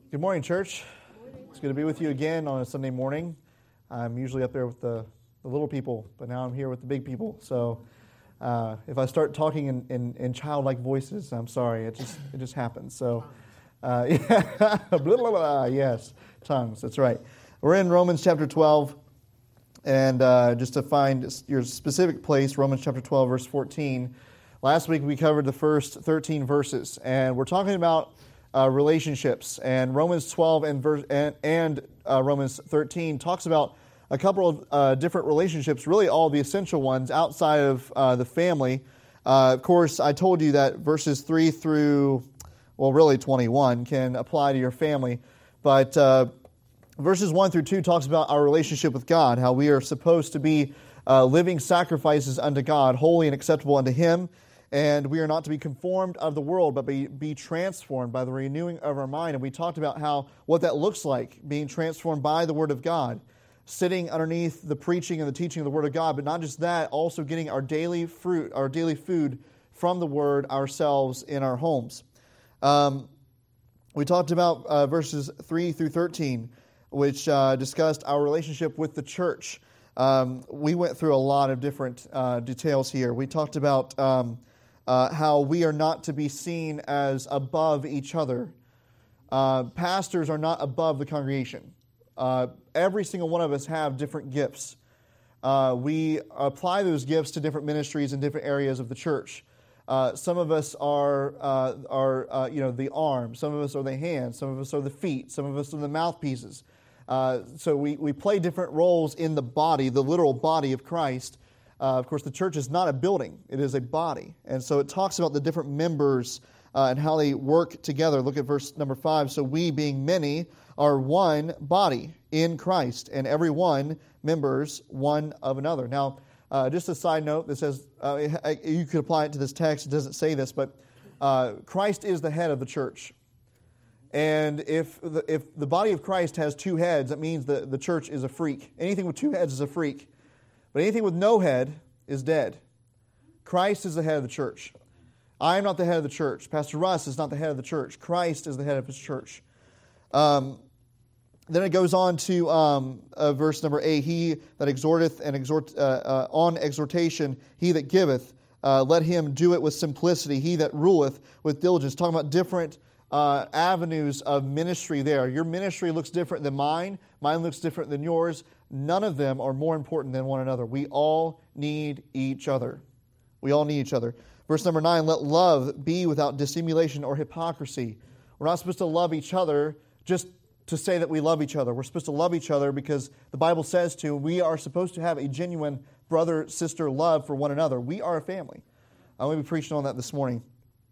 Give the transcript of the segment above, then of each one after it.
Good morning, church. It's good to be with you again on a Sunday morning. I'm usually up there with the little people, but now I'm here with the big people. So if I start talking in childlike voices, I'm sorry. It just happens. So yeah, blah, blah, blah. Yes, tongues. That's right. We're in Romans chapter 12, and just to find your specific place, Romans chapter 12, verse 14. Last week we covered the first 13 verses, and we're talking about relationships, and Romans 12 and Romans 13 talks about a couple of different relationships, really all the essential ones outside of the family. Of course, I told you that verses 3 through, really 21 can apply to your family, but verses 1 through 2 talks about our relationship with God, how we are supposed to be living sacrifices unto God, holy and acceptable unto Him. And we are not to be conformed of the world, but be transformed by the renewing of our mind. And we talked about what that looks like, being transformed by the Word of God, sitting underneath the preaching and the teaching of the Word of God. But not just that, also getting our daily fruit, our daily food from the Word ourselves in our homes. We talked about verses 3 through 13, which discussed our relationship with the church. We went through a lot of different details here. We talked about how we are not to be seen as above each other. Pastors are not above the congregation. Every single one of us have different gifts. We apply those gifts to different ministries in different areas of the church. Some of us are the arm. Some of us are the hands. Some of us are the feet. Some of us are the mouthpieces. So we play different roles in the body, the literal body of Christ. Of course, the church is not a building. It is a body. And so it talks about the different members and how they work together. Look at verse number 5. So we, being many, are one body in Christ, and every one members one of another. Now, just a side note that says, you could apply it to this text. It doesn't say this, but Christ is the head of the church. And if the body of Christ has two heads, that means the church is a freak. Anything with two heads is a freak. But anything with no head is dead. Christ is the head of the church. I am not the head of the church. Pastor Russ is not the head of the church. Christ is the head of His church. Then it goes on to verse number 8. He that exhorteth and on exhortation, he that giveth, let him do it with simplicity. He that ruleth with diligence. Talking about different avenues of ministry there. Your ministry looks different than mine. Mine looks different than yours. None of them are more important than one another. We all need each other. We all need each other. Verse number 9, let love be without dissimulation or hypocrisy. We're not supposed to love each other just to say that we love each other. We're supposed to love each other because the Bible says to. We are supposed to have a genuine brother-sister love for one another. We are a family. I'm going to be preaching on that this morning.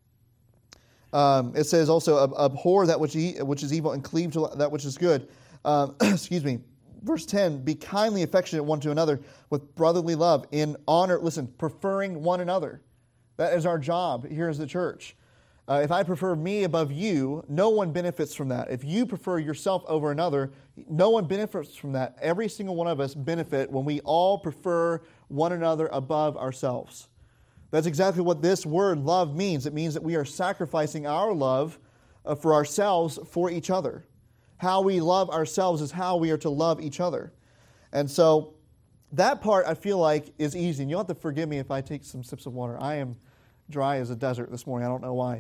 It says also, abhor that which is evil and cleave to that which is good. Excuse me. Verse 10, be kindly affectionate one to another with brotherly love in honor. Listen, preferring one another. That is our job here as the church. If I prefer me above you, no one benefits from that. If you prefer yourself over another, no one benefits from that. Every single one of us benefit when we all prefer one another above ourselves. That's exactly what this word love means. It means that we are sacrificing our love for ourselves for each other. How we love ourselves is how we are to love each other. And so that part I feel like is easy. And you'll have to forgive me if I take some sips of water. I am dry as a desert this morning. I don't know why.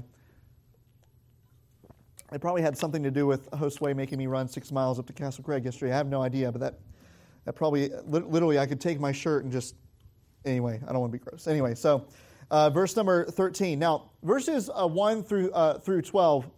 It probably had something to do with Josue making me run 6 miles up to Castle Craig yesterday. I have no idea, but that probably, literally, I could take my shirt and just, anyway, I don't want to be gross. Anyway, so verse number 13. Now, verses 1 through 12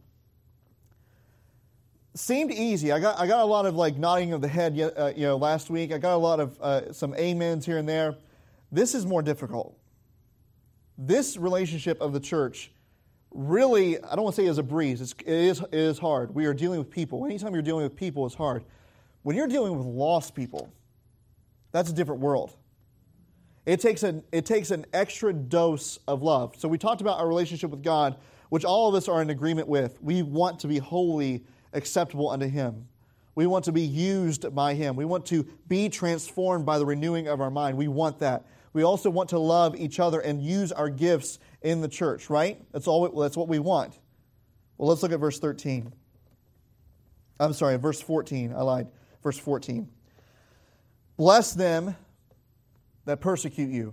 seemed easy. I got a lot of nodding of the head last week. I got a lot of some amens here and there. This is more difficult. This relationship of the church really, I don't want to say is a breeze. It is hard. We are dealing with people. Anytime you're dealing with people, it's hard. When you're dealing with lost people, that's a different world. It takes an extra dose of love. So we talked about our relationship with God, which all of us are in agreement with. We want to be holy, acceptable unto Him. We want to be used by Him. We want to be transformed by the renewing of our mind. We want that. We also want to love each other and use our gifts in the church, right? That's what we want. Well, let's look at verse 13. I'm sorry, verse 14. I lied. Verse 14. Bless them that persecute you.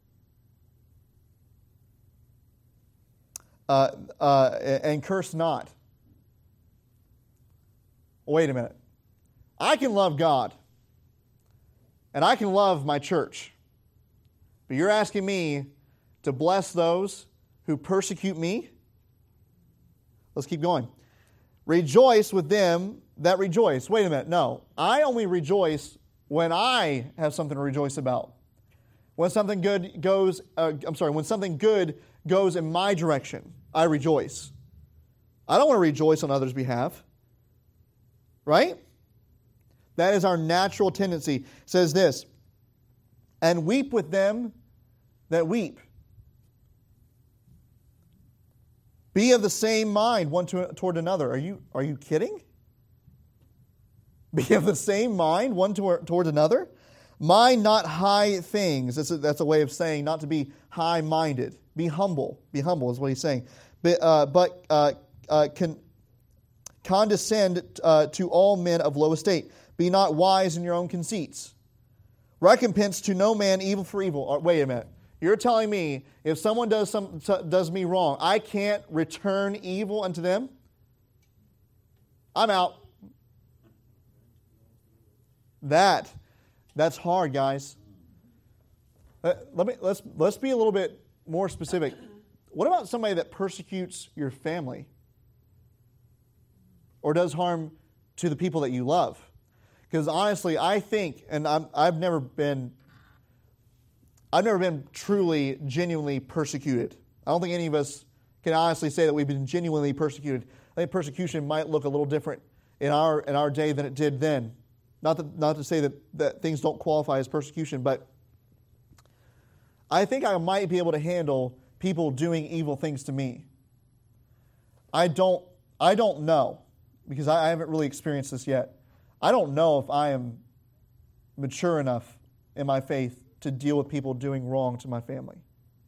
And curse not. Wait a minute. I can love God. And I can love my church. But you're asking me to bless those who persecute me? Let's keep going. Rejoice with them that rejoice. Wait a minute. No. I only rejoice when I have something to rejoice about. When something good goes, when something good goes in my direction, I rejoice. I don't want to rejoice on others' behalf. Right? That is our natural tendency. It says this, and weep with them that weep. Be of the same mind one toward another. Are you kidding? Be of the same mind one toward another. Mind not high things. That's a way of saying not to be high-minded. Be humble. Be humble is what he's saying. But condescend to all men of low estate. Be not wise in your own conceits. Recompense to no man evil for evil. Wait a minute. You're telling me if someone does me wrong, I can't return evil unto them? I'm out. That's hard, guys. Let's be a little bit more specific. What about somebody that persecutes your family or does harm to the people that you love? Because honestly, I think, and I've never been truly, genuinely persecuted. I don't think any of us can honestly say that we've been genuinely persecuted. I think persecution might look a little different in our day than it did then. Not to say that things don't qualify as persecution, but I think I might be able to handle people doing evil things to me. I don't know, because I haven't really experienced this yet. I don't know if I am mature enough in my faith to deal with people doing wrong to my family.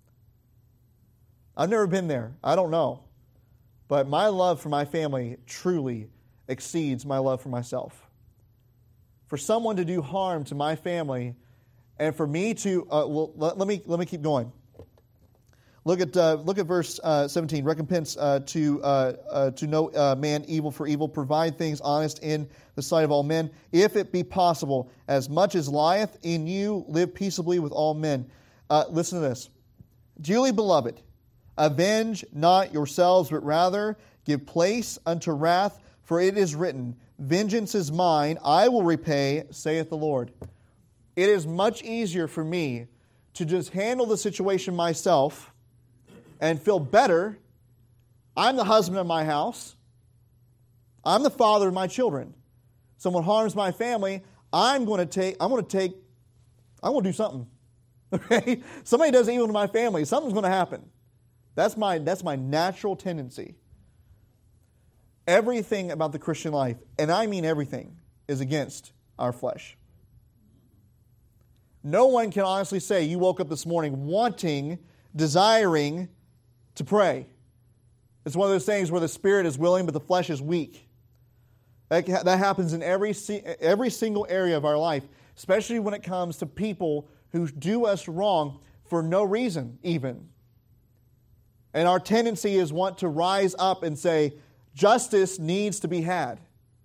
I've never been there. I don't know. But my love for my family truly exceeds my love for myself. For someone to do harm to my family, and for me to let me keep going. Look at verse 17. Recompense to no man evil for evil. Provide things honest in the sight of all men. If it be possible, as much as lieth in you, live peaceably with all men. Listen to this. Dearly beloved, avenge not yourselves, but rather give place unto wrath, for it is written, vengeance is mine, I will repay, saith the Lord. It is much easier for me to just handle the situation myself and feel better. I'm the husband of my house. I'm the father of my children. Someone harms my family, I'm going to do something. Okay? Somebody does evil to my family, something's going to happen. That's my natural tendency. Everything about the Christian life, and I mean everything, is against our flesh. No one can honestly say you woke up this morning wanting, desiring to pray. It's one of those things where the spirit is willing but the flesh is weak. That happens in every single area of our life, especially when it comes to people who do us wrong for no reason even. And our tendency is want to rise up and say, justice needs to be had.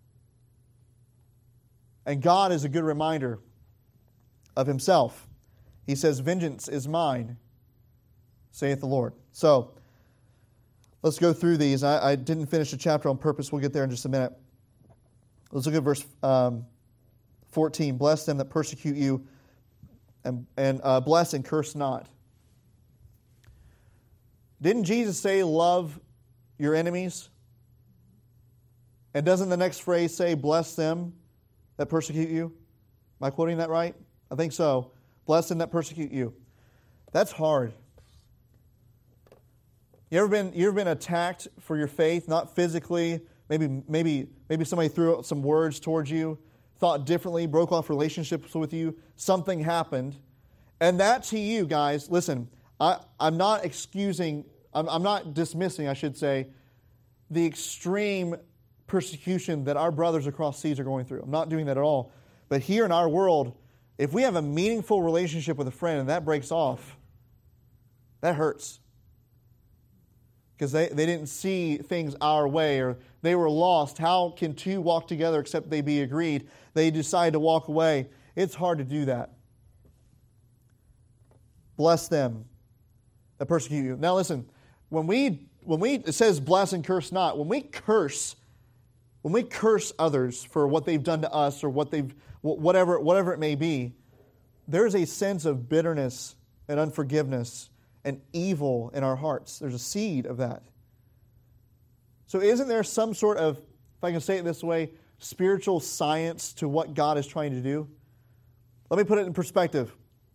And God is a good reminder of Himself. He says, vengeance is mine, saith the Lord. So, let's go through these. I didn't finish the chapter on purpose. We'll get there in just a minute. Let's look at verse 14. Bless them that persecute you, and bless and curse not. Didn't Jesus say, love your enemies? And doesn't the next phrase say, bless them that persecute you? Am I quoting that right? I think so. Bless them that persecute you. That's hard. You ever been attacked for your faith? Not physically. Maybe somebody threw out some words towards you, thought differently, broke off relationships with you. Something happened. And that to you, guys, listen, I'm not dismissing, I should say, the extreme persecution that our brothers across seas are going through. I'm not doing that at all. But here in our world, if we have a meaningful relationship with a friend and that breaks off, that hurts. Because they didn't see things our way, or they were lost. How can two walk together except they be agreed? They decide to walk away. It's hard to do that. Bless them that persecute you. Now listen, when we it says bless and curse not. When we curse others for what they've done to us or whatever it may be, there's a sense of bitterness and unforgiveness and evil in our hearts. There's a seed of that. So isn't there some sort of, if I can say it this way, spiritual science to what God is trying to do? Let me put it in perspective.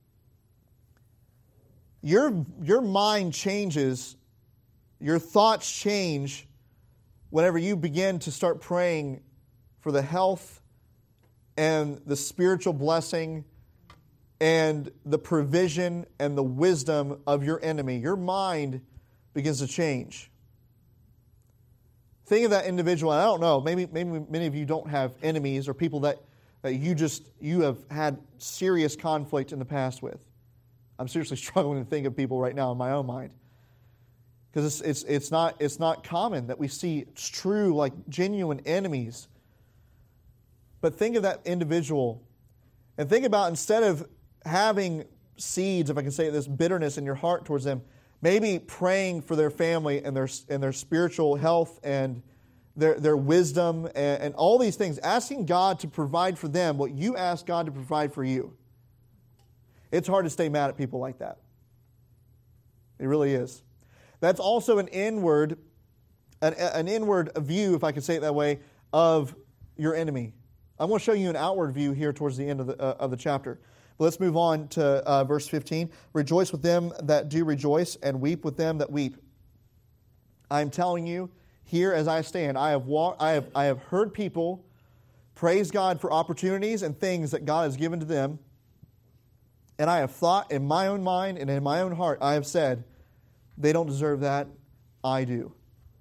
Your mind changes, your thoughts change whenever you begin to start praying for the health and the spiritual blessing and the provision and the wisdom of your enemy. Your mind begins to change. Think of that individual, and I don't know, maybe many of you don't have enemies or people that you have had serious conflict in the past with. I'm seriously struggling to think of people right now in my own mind. Because it's not common that we see true, like genuine enemies. But think of that individual and think about, instead of having seeds, if I can say this, bitterness in your heart towards them, maybe praying for their family and their spiritual health and their wisdom and all these things, asking God to provide for them what you ask God to provide for you. It's hard to stay mad at people like that. It really is. That's also an inward view, if I can say it that way, of your enemy. I'm going to show you an outward view here towards the end of the chapter. But let's move on to verse 15. Rejoice with them that do rejoice, and weep with them that weep. I am telling you, here as I stand, I have heard people praise God for opportunities and things that God has given to them. And I have thought in my own mind and in my own heart, I have said, they don't deserve that, I do.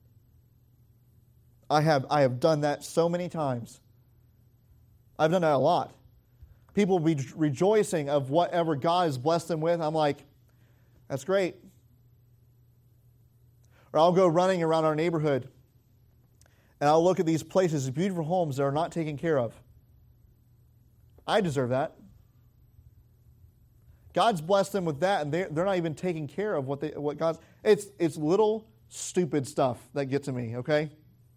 I have done that so many times. I've done that a lot. People rejoicing of whatever God has blessed them with, I'm like, that's great. Or I'll go running around our neighborhood, and I'll look at these places, these beautiful homes that are not taken care of. I deserve that. God's blessed them with that, and they're not even taking care of what God's... It's little stupid stuff that gets to me, okay?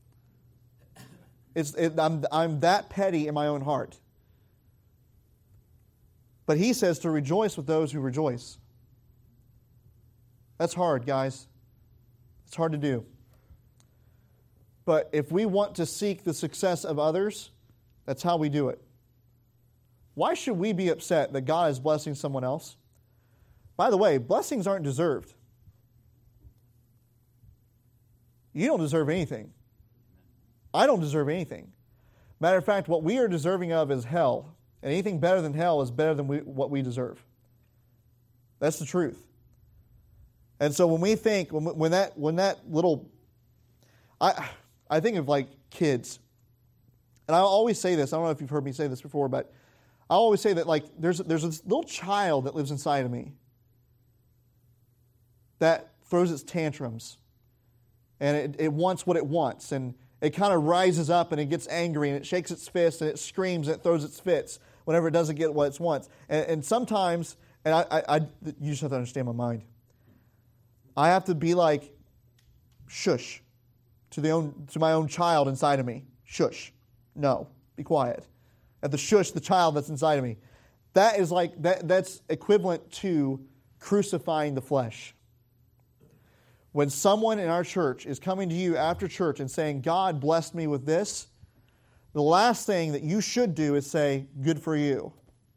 I'm that petty in my own heart. But he says to rejoice with those who rejoice. That's hard, guys. It's hard to do. But if we want to seek the success of others, that's how we do it. Why should we be upset that God is blessing someone else? By the way, blessings aren't deserved. You don't deserve anything. I don't deserve anything. Matter of fact, what we are deserving of is hell. And anything better than hell is better than what we deserve. That's the truth. And so when we think, when that little... I think of like kids. And I always say this, I don't know if you've heard me say this before, but I always say that like there's this little child that lives inside of me that throws its tantrums. And it wants what it wants. And it kind of rises up and it gets angry and it shakes its fist and it screams and it throws its fits whenever it doesn't get what it wants. And sometimes, and you just have to understand my mind. I have to be like, shush, to my own child inside of me. Shush. No, be quiet. I have to shush the child that's inside of me. That is like that's equivalent to crucifying the flesh. When someone in our church is coming to you after church and saying, God blessed me with this, the last thing that you should do is say, good for you.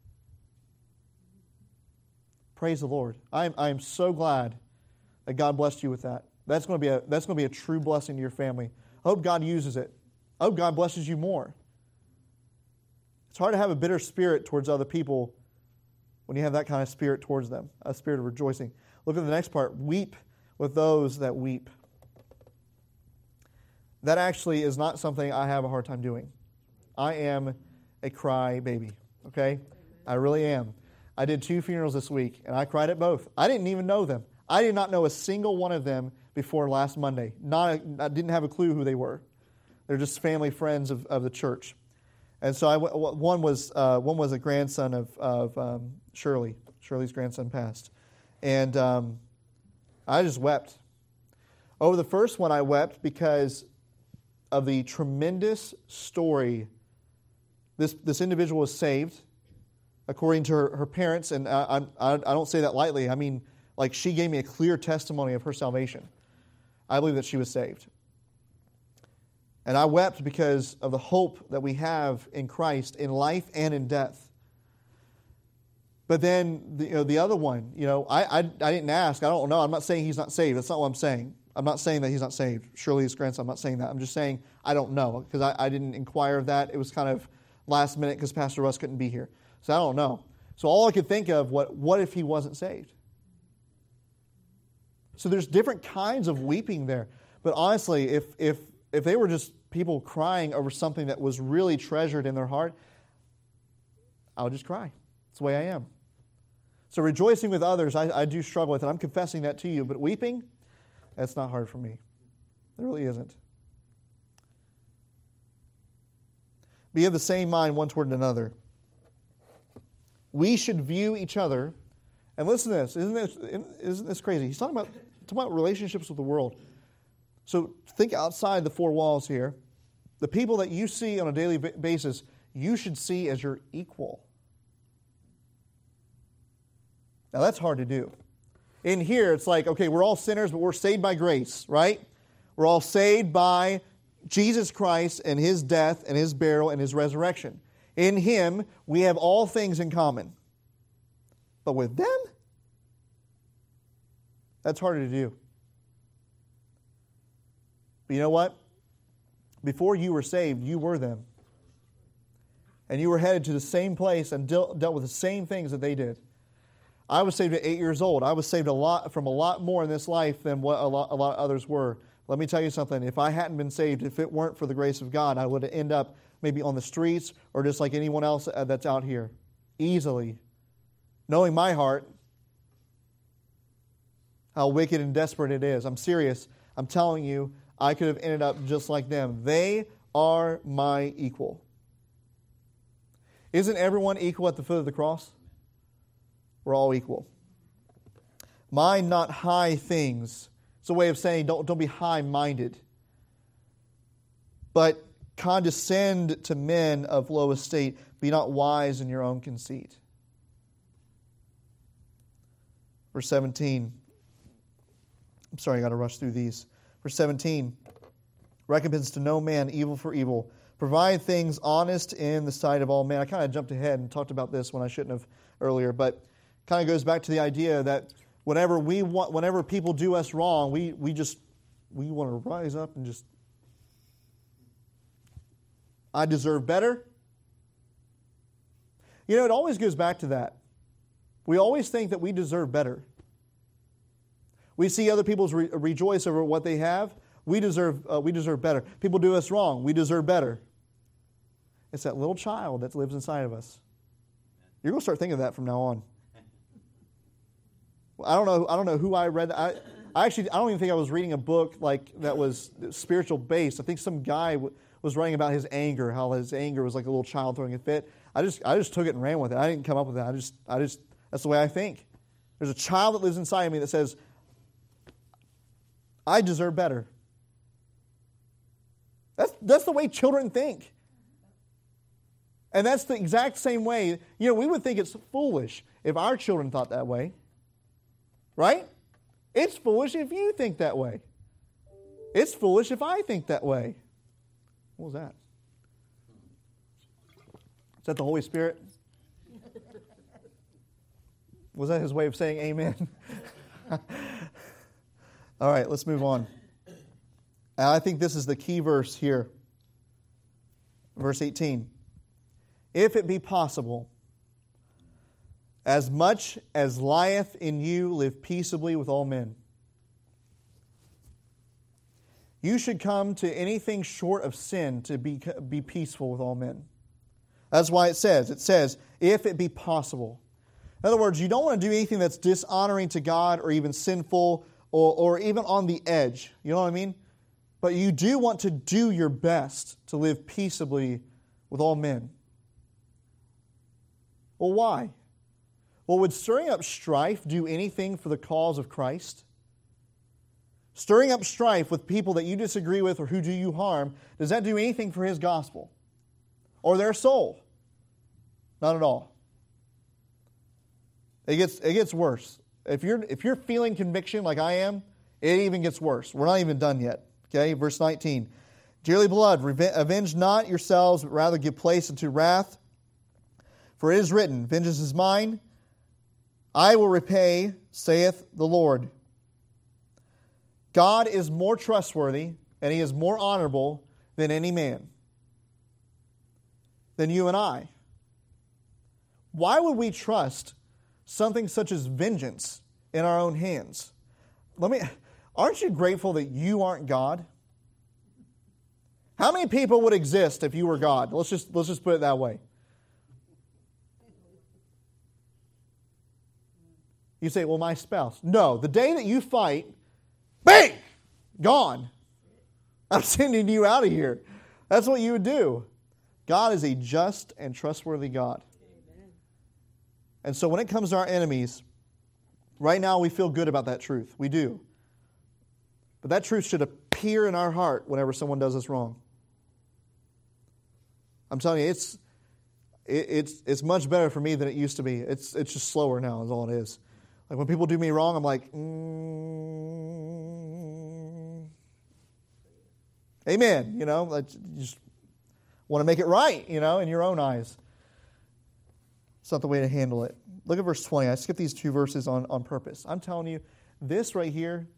Praise the Lord. I am so glad that God blessed you with that. That's going to be a true blessing to your family. I hope God uses it. I hope God blesses you more. It's hard to have a bitter spirit towards other people when you have that kind of spirit towards them, a spirit of rejoicing. Look at the next part. Weep with those that weep. that actually is not something I have a hard time doing. I am a cry baby, okay? I really am. I did 2 funerals this week, and I cried at both. I didn't even know them. I did not know a single one of them before last Monday. I didn't have a clue who they were. They're just family friends of the church. And so one was a grandson of Shirley. Shirley's grandson passed. And I just wept. Over the first one, I wept because of the tremendous story. This individual was saved, according to her parents, and I don't say that lightly. I mean, like, she gave me a clear testimony of her salvation. I believe that she was saved. And I wept because of the hope that we have in Christ, in life and in death. But then, the other one, I didn't ask. I don't know. I'm not saying he's not saved. That's not what I'm saying. I'm not saying that he's not saved. Surely his grandson, I'm not saying that. I'm just saying I don't know, because I didn't inquire of that. It was kind of last minute because Pastor Russ couldn't be here. So I don't know. So all I could think of, what if he wasn't saved? So there's different kinds of weeping there. But honestly, if they were just people crying over something that was really treasured in their heart, I would just cry. It's the way I am. So rejoicing with others, I do struggle with it. I'm confessing that to you. But weeping, that's not hard for me. It really isn't. Be of the same mind one toward another. We should view each other, and listen to this. Isn't this crazy? He's talking about relationships with the world. So think outside the 4 walls here. The people that you see on a daily basis, you should see as your equal. Now that's hard to do. In here, it's like, okay, we're all sinners, but we're saved by grace, right? We're all saved by Jesus Christ and His death and His burial and His resurrection. In Him, we have all things in common. But with them, that's harder to do. But you know what? Before you were saved, you were them. And you were headed to the same place and dealt with the same things that they did. I was saved at 8 years old. I was saved from a lot more in this life than what a lot of others were. Let me tell you something. If I hadn't been saved, if it weren't for the grace of God, I would have ended up maybe on the streets or just like anyone else that's out here. Easily. Knowing my heart, how wicked and desperate it is. I'm serious. I'm telling you, I could have ended up just like them. They are my equal. Isn't everyone equal at the foot of the cross? We're all equal. Mind not high things. It's a way of saying don't be high-minded. But condescend to men of low estate. Be not wise in your own conceit. Verse 17. I'm sorry, I got to rush through these. Verse 17. Recompense to no man evil for evil. Provide things honest in the sight of all men. I kind of jumped ahead and talked about this when I shouldn't have earlier, but kind of goes back to the idea that whenever people do us wrong, we want to rise up and just, I deserve better. It always goes back to that. We always think that we deserve better. We see other people rejoice over what they have. We deserve better. People do us wrong. We deserve better. It's that little child that lives inside of us. You're going to start thinking of that from now on. I don't know who I read. I don't even think I was reading a book like that was spiritual based. I think some guy was writing about his anger, how his anger was like a little child throwing a fit. I just took it and ran with it. I didn't come up with that. I just that's the way I think. There's a child that lives inside of me that says, I deserve better. That's the way children think. And that's the exact same way, we would think it's foolish if our children thought that way. Right? It's foolish if you think that way. It's foolish if I think that way. What was that? Is that the Holy Spirit? Was that His way of saying amen? All right, let's move on. And I think this is the key verse here. Verse 18. If it be possible, as much as lieth in you, live peaceably with all men. you should come to anything short of sin to be peaceful with all men. That's why it says, if it be possible. In other words, you don't want to do anything that's dishonoring to God or even sinful or even on the edge. You know what I mean? But you do want to do your best to live peaceably with all men. Well, why? Well, would stirring up strife do anything for the cause of Christ? Stirring up strife with people that you disagree with or who do you harm, does that do anything for His gospel? Or their soul? Not at all. It gets worse. If you're feeling conviction like I am, it even gets worse. We're not even done yet. Okay, verse 19. Dearly beloved, avenge not yourselves, but rather give place unto wrath. For it is written, vengeance is mine, I will repay, saith the Lord. God is more trustworthy and He is more honorable than any man, than you and I. Why would we trust something such as vengeance in our own hands? Aren't you grateful that you aren't God? How many people would exist if you were God? Let's just put it that way. You say, well, my spouse. No, the day that you fight, bang, gone. I'm sending you out of here. That's what you would do. God is a just and trustworthy God. Amen. And so when it comes to our enemies, right now we feel good about that truth. We do. But that truth should appear in our heart whenever someone does us wrong. I'm telling you, it's much better for me than it used to be. It's just slower now is all it is. Like when people do me wrong, I'm like, amen. You know, like you just want to make it right, you know, in your own eyes. It's not the way to handle it. Look at verse 20. I skipped these two verses on purpose. I'm telling you, this right here,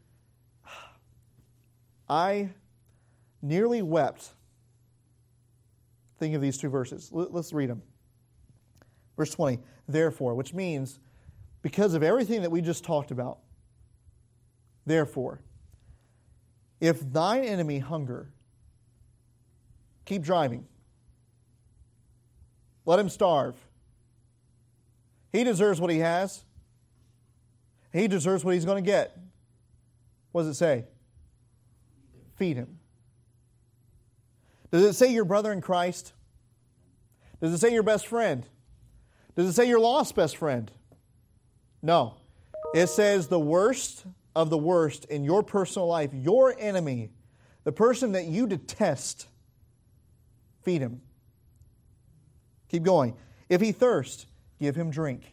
I nearly wept thinking of these two verses. Let's read them. Verse 20, therefore, which means because of everything that we just talked about, therefore, if thine enemy hunger, keep driving. Let him starve. He deserves what he has. He deserves what he's going to get. What does it say? Feed him. Does it say your brother in Christ? Does it say your best friend? Does it say your lost best friend? No. It says the worst of the worst in your personal life, your enemy, the person that you detest, feed him. Keep going. If he thirst, give him drink.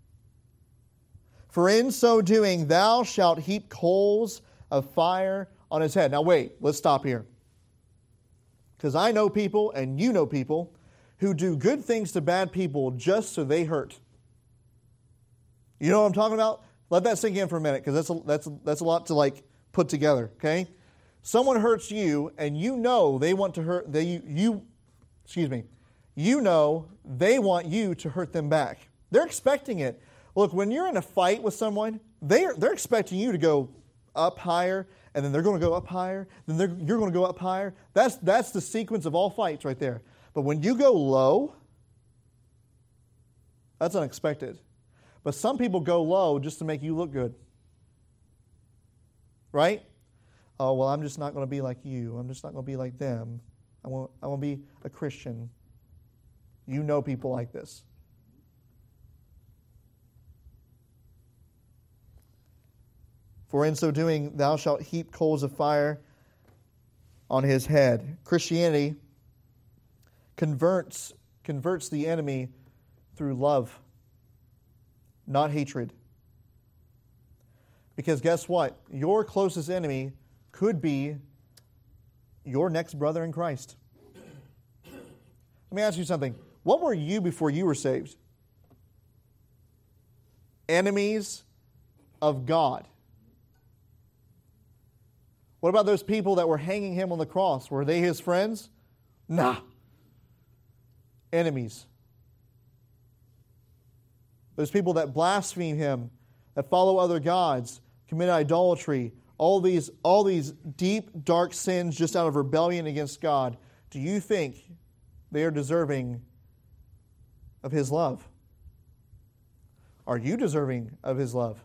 For in so doing, thou shalt heap coals of fire on his head. Now wait, let's stop here. Because I know people, and you know people, who do good things to bad people just so they hurt. You know what I'm talking about? Let that sink in for a minute, because that's a lot to put together. Okay, someone hurts you, and you know they want to hurt. You know they want you to hurt them back. They're expecting it. Look, when you're in a fight with someone, they're expecting you to go up higher, and then they're going to go up higher. Then you're going to go up higher. That's the sequence of all fights right there. But when you go low, that's unexpected. But some people go low just to make you look good. Right? Oh, well, I'm just not going to be like you. I'm just not going to be like them. I want to be a Christian. You know people like this. For in so doing, thou shalt heap coals of fire on his head. Christianity converts the enemy through love, not hatred. Because guess what? Your closest enemy could be your next brother in Christ. Let me ask you something. What were you before you were saved? Enemies of God. What about those people that were hanging him on the cross? Were they his friends? Nah. Enemies. Those people that blaspheme him, that follow other gods, commit idolatry, all these deep, dark sins just out of rebellion against God, do you think they are deserving of His love? Are you deserving of His love?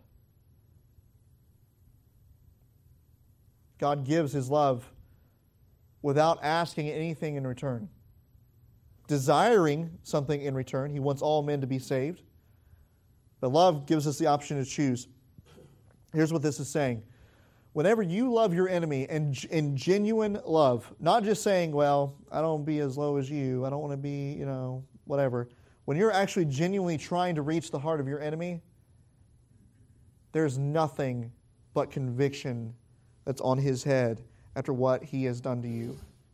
God gives His love without asking anything in return. Desiring something in return. He wants all men to be saved. But love gives us the option to choose. Here's what this is saying. Whenever you love your enemy in genuine love, not just saying, well, I don't want to be as low as you, I don't want to be, whatever. When you're actually genuinely trying to reach the heart of your enemy, there's nothing but conviction that's on his head after what he has done to you.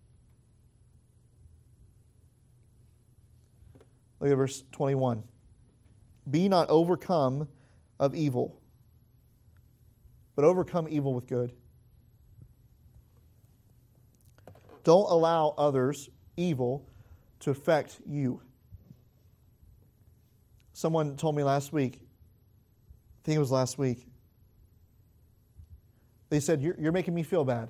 Look at verse 21. Be not overcome of evil, but overcome evil with good. Don't allow others' evil to affect you. Someone told me last week, I think it was last week, they said, you're making me feel bad.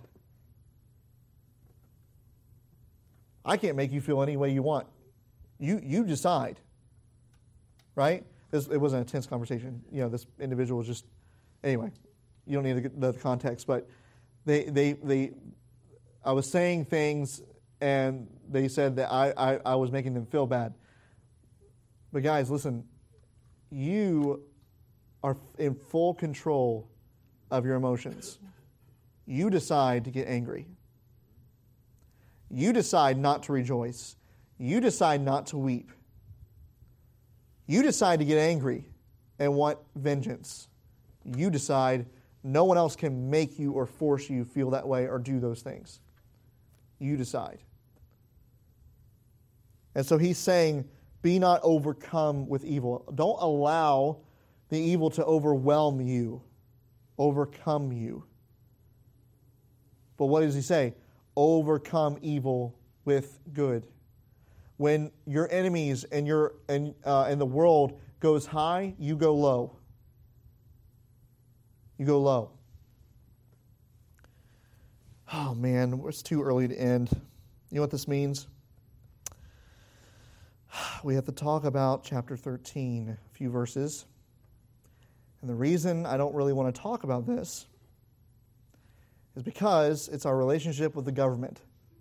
I can't make you feel any way you want. You decide. Right? It wasn't a tense conversation. This individual was just, anyway, you don't need the context, but I was saying things and they said that I was making them feel bad. But guys, listen, you are in full control of your emotions. You decide to get angry. You decide not to rejoice. You decide not to weep. You decide to get angry and want vengeance. You decide no one else can make you or force you feel that way or do those things. You decide. And so he's saying, be not overcome with evil. Don't allow the evil to overwhelm you, overcome you. But what does he say? Overcome evil with good. When your enemies and the world goes high, you go low. You go low. Oh man, it's too early to end. You know what this means? We have to talk about chapter 13, a few verses. And the reason I don't really want to talk about this is because it's our relationship with the government.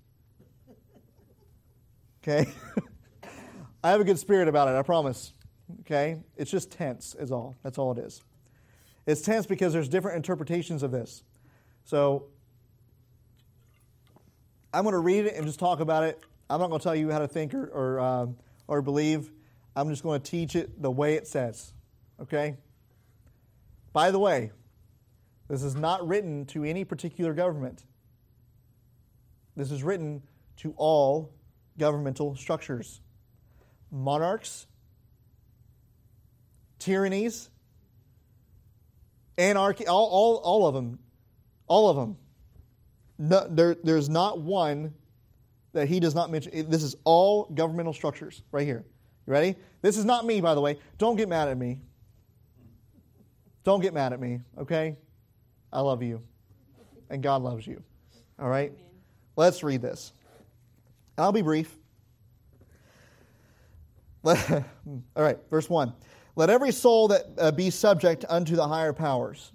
Okay? I have a good spirit about it, I promise. Okay? It's just tense is all. That's all it is. It's tense because there's different interpretations of this. So I'm going to read it and just talk about it. I'm not going to tell you how to think or believe. I'm just going to teach it the way it says. Okay? By the way, this is not written to any particular government. This is written to all governmental structures. Monarchs, tyrannies, anarchy, all of them. All of them. No, there's not one that he does not mention. This is all governmental structures right here. You ready? This is not me, by the way. Don't get mad at me. Don't get mad at me, okay? I love you. And God loves you. All right? Amen. Let's read this. I'll be brief. All right, verse 1. Let every soul that be subject unto the higher powers.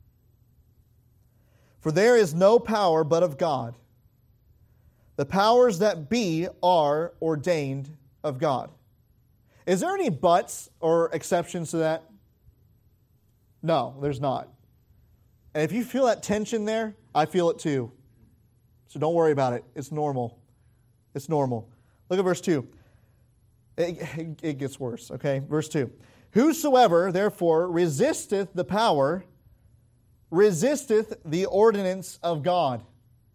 For there is no power but of God. The powers that be are ordained of God. Is there any buts or exceptions to that? No, there's not. And if you feel that tension there, I feel it too. So don't worry about it. It's normal. It's normal. Look at verse 2. It gets worse, okay? Verse 2. Whosoever, therefore, resisteth the power, resisteth the ordinance of God.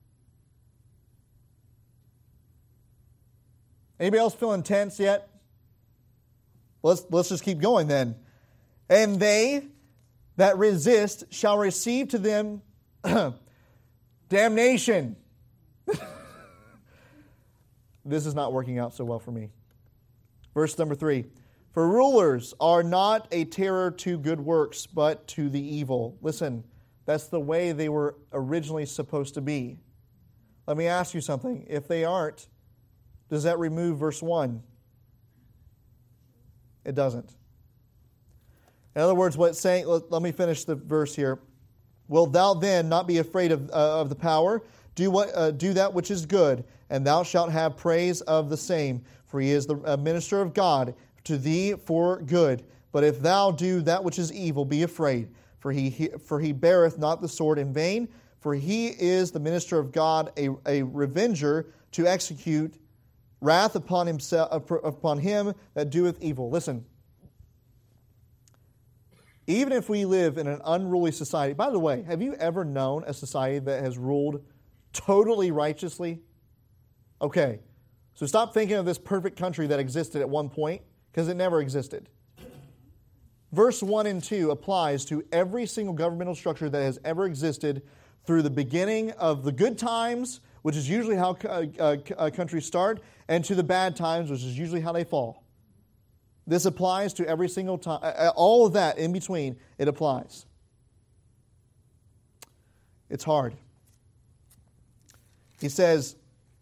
Anybody else feeling tense yet? Let's just keep going then. And they that resist shall receive to them damnation. This is not working out so well for me. Verse number 3. For rulers are not a terror to good works, but to the evil. Listen, That's the way they were originally supposed to be. Let me ask you something. If they aren't, does that remove verse 1? It doesn't. In other words, what it's saying, let me finish the verse here. Wilt thou then not be afraid of the power? Do that which is good, and thou shalt have praise of the same. For he is the minister of God to thee for good. But if thou do that which is evil, be afraid. For he beareth not the sword in vain. For he is the minister of God, a revenger to execute wrath upon him that doeth evil. Listen. Even if we live in an unruly society, by the way, have you ever known a society that has ruled totally righteously? Okay, so stop thinking of this perfect country that existed at one point, because it never existed. Verse 1 and 2 applies to every single governmental structure that has ever existed through the beginning of the good times, which is usually how countries start, and to the bad times, which is usually how they fall. This applies to every single time. All of that in between, it applies. It's hard. He says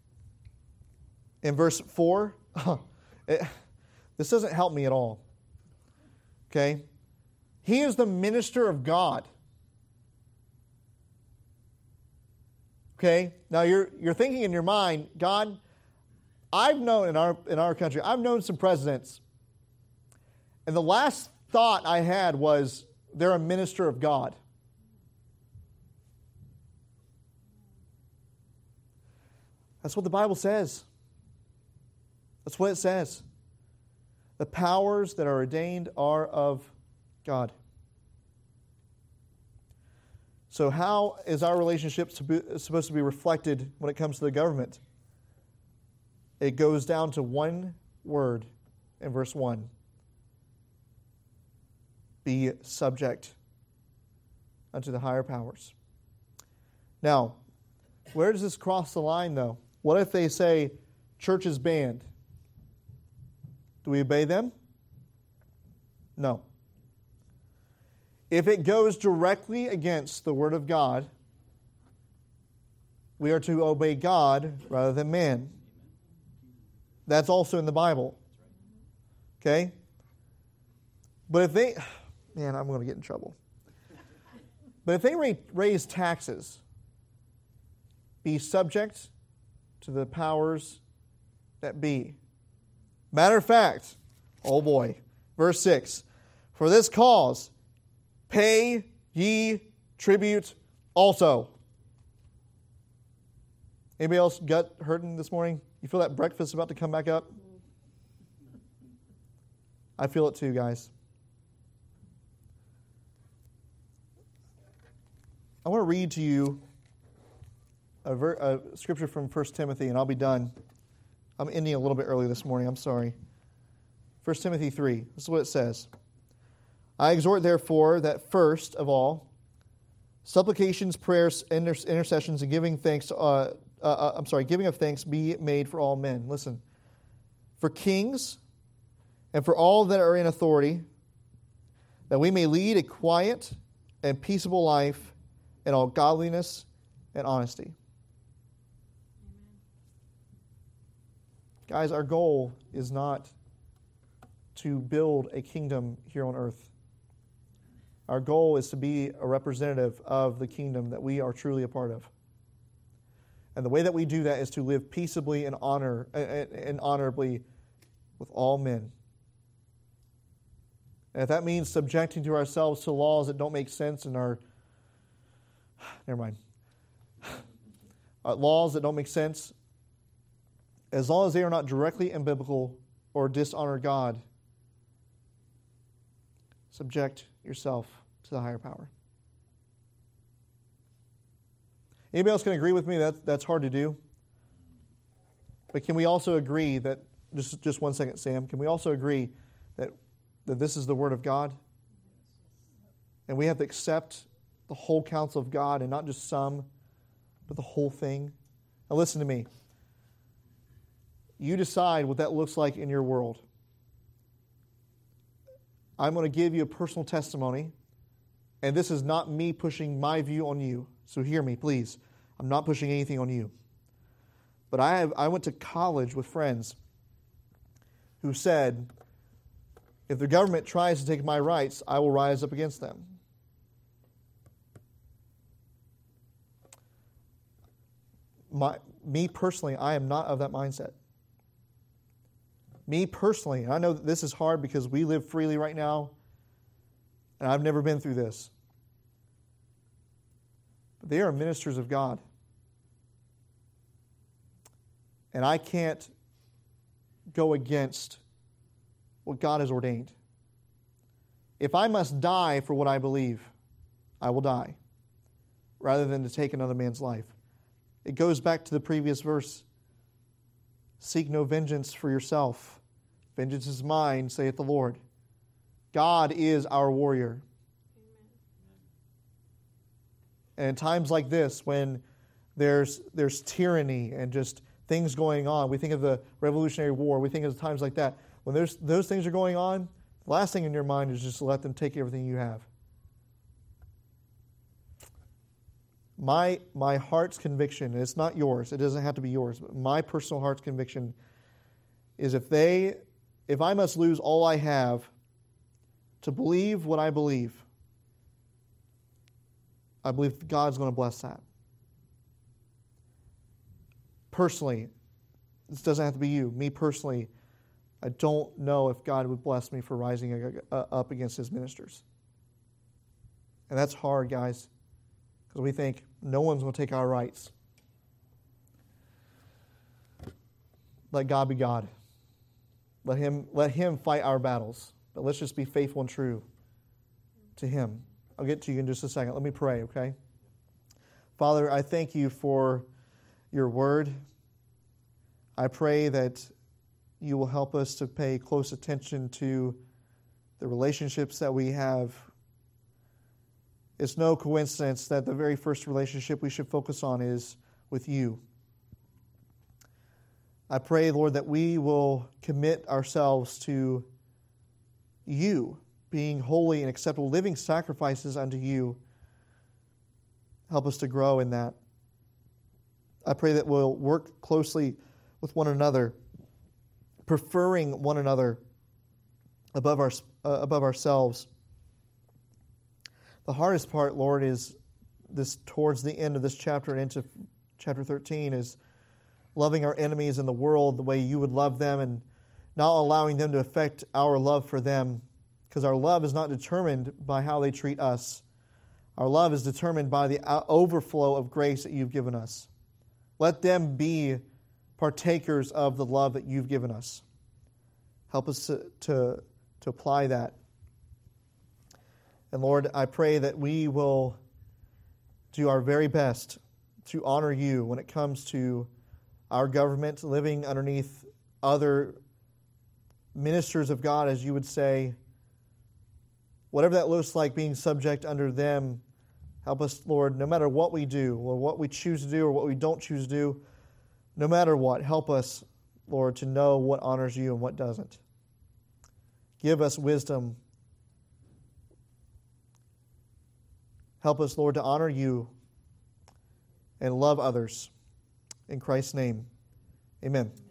in verse 4, this doesn't help me at all. Okay? He is the minister of God. Okay? Now you're thinking in your mind, God, I've known in our country, I've known some presidents. And the last thought I had was, they're a minister of God. That's what the Bible says. That's what it says. The powers that are ordained are of God. So how is our relationship supposed to be reflected when it comes to the government? It goes down to one word in verse 1. Be subject unto the higher powers. Now, where does this cross the line, though? What if they say, church is banned? Do we obey them? No. If it goes directly against the Word of God, we are to obey God rather than man. That's also in the Bible. Okay? But if they... Man, I'm going to get in trouble. But if they raise taxes, be subject to the powers that be. Matter of fact, oh boy, verse 6, for this cause pay ye tribute also. Anybody else gut hurting this morning? You feel that breakfast about to come back up? I feel it too, guys. I want to read to you a scripture from 1 Timothy, and I'll be done. I'm ending a little bit early this morning. I'm sorry. 1 Timothy 3. This is what it says. I exhort, therefore, that first of all, supplications, prayers, intercessions, and giving of thanks be made for all men. Listen. For kings and for all that are in authority, that we may lead a quiet and peaceable life in all godliness and honesty. Guys, our goal is not to build a kingdom here on earth. Our goal is to be a representative of the kingdom that we are truly a part of. And the way that we do that is to live peaceably and honorably with all men. And if that means subjecting to ourselves to laws that don't make sense and are laws that don't make sense, as long as they are not directly unbiblical or dishonor God, subject yourself to the higher power. Anybody else can agree with me that that's hard to do? But can we also agree that, just 1 second, Sam, can we also agree that this is the Word of God? And we have to accept the whole counsel of God and not just some, but the whole thing. Now listen to me. You decide what that looks like in your world. I'm going to give you a personal testimony And this is not me pushing my view on you. So hear me, please. I'm not pushing anything on you. But I went to college with friends who said, if the government tries to take my rights, I will rise up against them. Me personally, I am not of that mindset. Me personally, and I know that this is hard because we live freely right now, and I've never been through this. But they are ministers of God. And I can't go against what God has ordained. If I must die for what I believe, I will die, rather than to take another man's life. It goes back to the previous verse. Seek no vengeance for yourself. Vengeance is mine, saith the Lord. God is our warrior. And in times like this, when there's tyranny and just things going on, we think of the Revolutionary War, we think of times like that. When those things are going on, the last thing in your mind is just to let them take everything you have. My heart's conviction, and it's not yours, it doesn't have to be yours, but my personal heart's conviction is if I must lose all I have to believe what I believe God's going to bless that. Personally, this doesn't have to be you. Me personally, I don't know if God would bless me for rising up against His ministers. And that's hard, guys, because we think no one's going to take our rights. Let God be God. Let Him fight our battles. But let's just be faithful and true to Him. I'll get to you in just a second. Let me pray, okay? Father, I thank you for your word. I pray that you will help us to pay close attention to the relationships that we have. It's no coincidence that the very first relationship we should focus on is with you. I pray, Lord, that we will commit ourselves to you, being holy and acceptable, living sacrifices unto you. Help us to grow in that. I pray that we'll work closely with one another, preferring one another above ourselves. The hardest part, Lord, is this towards the end of this chapter and into chapter 13 is loving our enemies in the world the way you would love them and not allowing them to affect our love for them, because our love is not determined by how they treat us. Our love is determined by the overflow of grace that you've given us. Let them be partakers of the love that you've given us. Help us to apply that. And Lord, I pray that we will do our very best to honor you when it comes to our government living underneath other ministers of God, as you would say. Whatever that looks like, being subject under them, help us, Lord, no matter what we do, or what we choose to do, or what we don't choose to do, no matter what, help us, Lord, to know what honors you and what doesn't. Give us wisdom. Help us, Lord, to honor you and love others. In Christ's name, amen.